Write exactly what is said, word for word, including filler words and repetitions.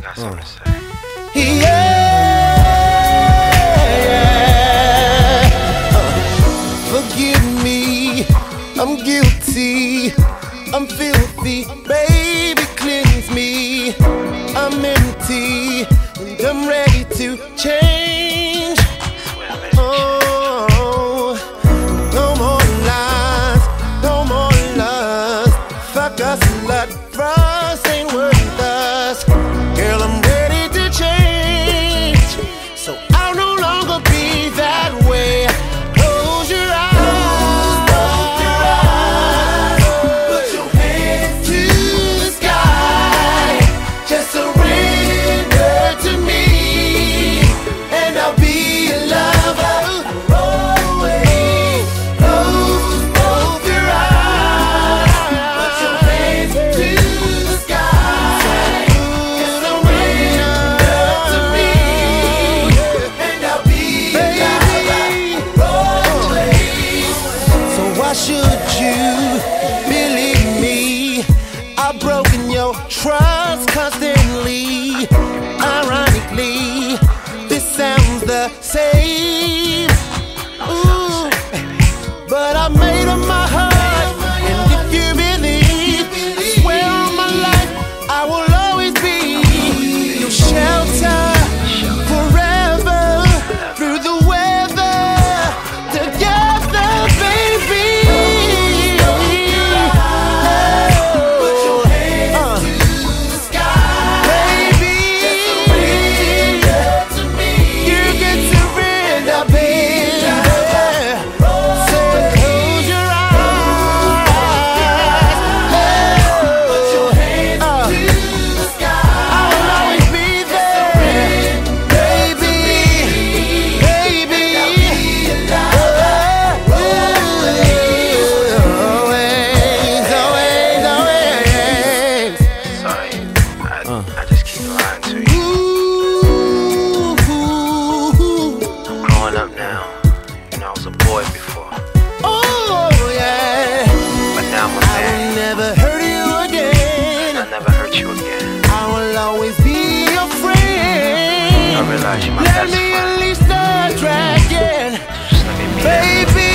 Got something to say. Yeah. Uh, forgive me, I'm guilty, I'm filthy, baby cleanse me. I'm empty and I'm ready to change. Oh, no more lies, no more lust. Fuck us a lot, frost ain't worth us. Girl, I'm ready to change, so I'll no longer be that way. Close your eyes, close your eyes, put your hands to the sky. Just surrender to me, and I'll be your lover. Always close both your eyes, put your hands to the sky. Just surrender to me, and I'll be your lover. Always. So why should you believe me? I've broken your trust constantly. Ironically, this sounds the same. Ooh, but I made up my heart, and if you believe, I swear on my life, I will always be your shelter forever, through the weather, together, baby. Put your hands to the sky, baby. Just surrender to me. You can surrender, baby. So close your eyes. Put your hands to the sky. I will always be there, baby, baby. Always, always, always. Sorry, I, I just keep lying to you. Ooh, I'm growing up now. You know, I was a boy before, oh yeah. but now I'm a I will man. never hurt you again. I never hurt you again. I will always be your friend. I realize you're my Let best me friend. unleash the dragon, Just let me be there. baby.